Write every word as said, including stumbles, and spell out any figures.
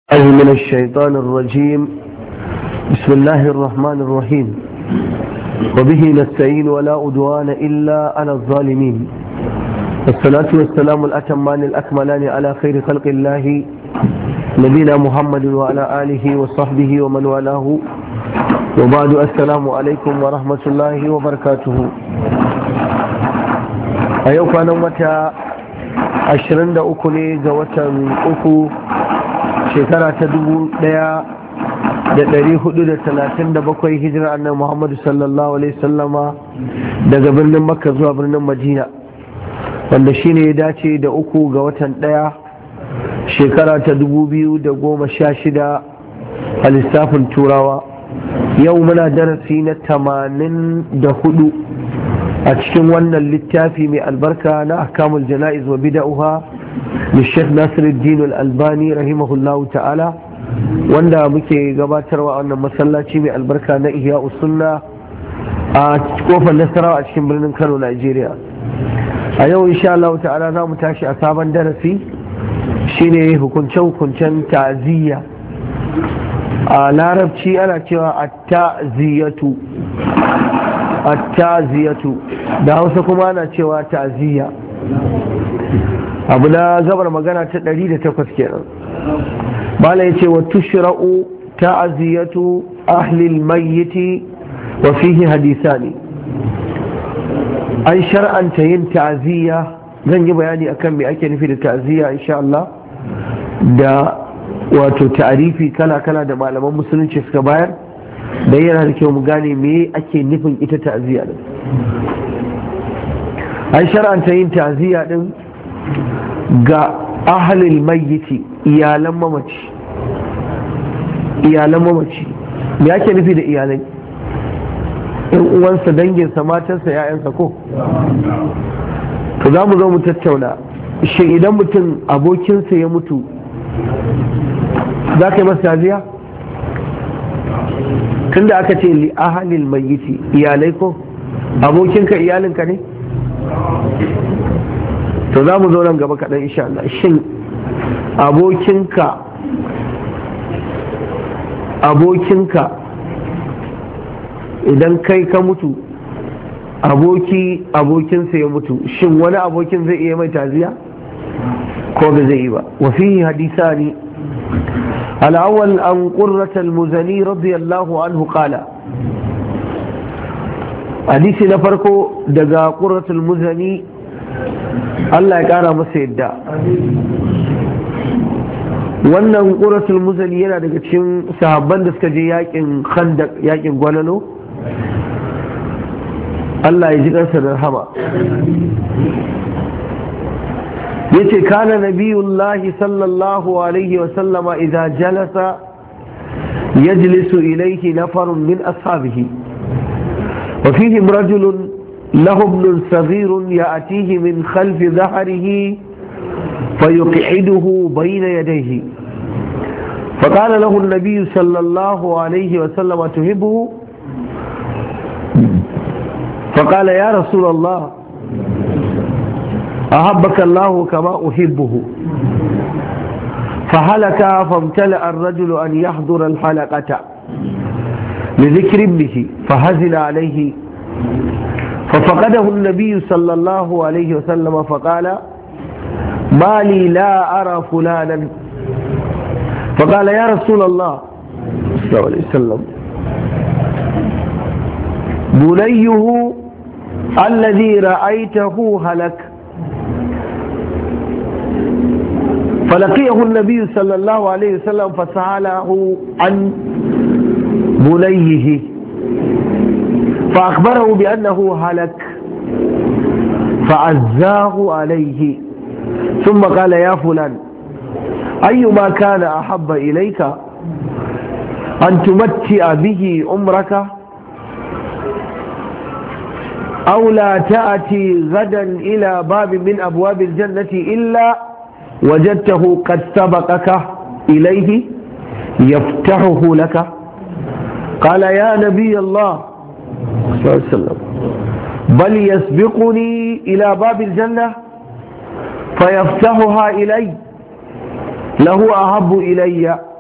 أي من الشيطان الرجيم. بسم الله الرحمن الرحيم. وبه نستعين ولا عدوان إلا على الظالمين، والصلاة والسلام الأتمان الأكملان على خير خلق الله نبينا محمد وعلى آله وصحبه ومن والاه، وبعد. السلام عليكم ورحمة الله وبركاته. أيوك أنا متى عشرين دا أكوني جوة أكو shekara ta dubu daya da dari hudu da talatin da bakwai hijira annabi Muhammadu sallallahu alaihi sallama daga birnin Makka zuwa birnin Madina, wanda shine ya dace da uku ga watan daya shekara ta dubu biyu da goma sha shida a lissafin turawa. Yau muna darasi na tamanin da hudu a cikin wannan littafi mai albarka na ahkamul jana'iz wa bida'uha للشيخ ناصر الدين الألباني رحمه الله تعالى، wanda muke gabatarwa a wannan masallaci mai albarka na Ihya Usunna a kofar Nasarawa a cikin birnin Kano, Najeriya. A yau insha Allah ta'ala za mu tashi a sabon darasi, shine hukunce-hukuncen ta'aziyya. A larabci ana cewa at-ta'ziyatu at-ta'ziyatu, da Hausa kuma ana cewa ta'ziyya. Abu na gabar magana ta ɗari da takwas kenan. Bala ya ce wa tushra'u ta'aziyatu ahlil mayyiti wa fihi hadisani. An shar'anta yin ta'aziyya. Zan yi bayani akan me ake nufi da ta'aziyya insha Allah, da wato ta'arifi kala-kala da malaman musulunci suka bayar, da yana da kyau mu gane me ake nufin ita ta'aziyya din. An shar'anta yin ta'aziyya din ga ahalil mayyiti, iyalan mamaci. Iyalan mamaci me yake nufi da iyalai? Yan uwansa, danginsa, matarsa, ya'yansa ko? To za mu zo mu tattauna, shi idan mutum abokinsa ya mutu za ka yi masa ta'aziyya? Tunda aka ce li ahalil mayyiti, iyalai ko? Abokinka iyalinka ne? To za mu zo nan gaba kaɗan insha Allah. Shin abokinka abokinka idan kai ka mutu, aboki abokinsa ya mutu, shin wani abokin zai iya mai taziya ko ba zai yi ba? wa fihi hadisani. al-awwal an qurrat al-muzani radiyallahu anhu qala, hadisi na farko daga qurrat al-muzani, Allah ya kara masa yadda. Wannan quratul muzani yana daga cikin sahabban da suka je yakin khandaq, yakin gwanano. Allah ya ji kansa da rahama. yace kana nabiyullahi sallallahu alaihi wa sallama idza jalasa yajlisu ilayhi nafarun min ashabihi wa fihim rajulun له ابن صغير يأتيه من خلف ظهره فيقعده بين يديه، فقال له النبي صلى الله عليه وسلم تحبه؟ فقال يا رسول الله أحبك الله كما أحبه. فهلك فامتلأ الرجل أن يحضر الحلقة لذكر ابنه فهزل عليه، ففقده النبي صلى الله عليه وسلم فقال ما لي لا أرى فلانا؟ فقال يا رسول الله صلى الله عليه وسلم بنيه الذي رأيته هلك. فلقيه النبي صلى الله عليه وسلم فسأله عن بنيه فأخبره بأنه هلك فعزاه عليه، ثم قال يا فلان أيما كان أحب إليك أن تمتع به عمرك أو لا تأتي غدا إلى باب من أبواب الجنة إلا وجدته قد سبقك إليه يفتحه لك؟ قال يا نبي الله صلى الله عليه وسلم بل يسبقني إلى باب الجنة فيفتحها إلي، له أحب إلي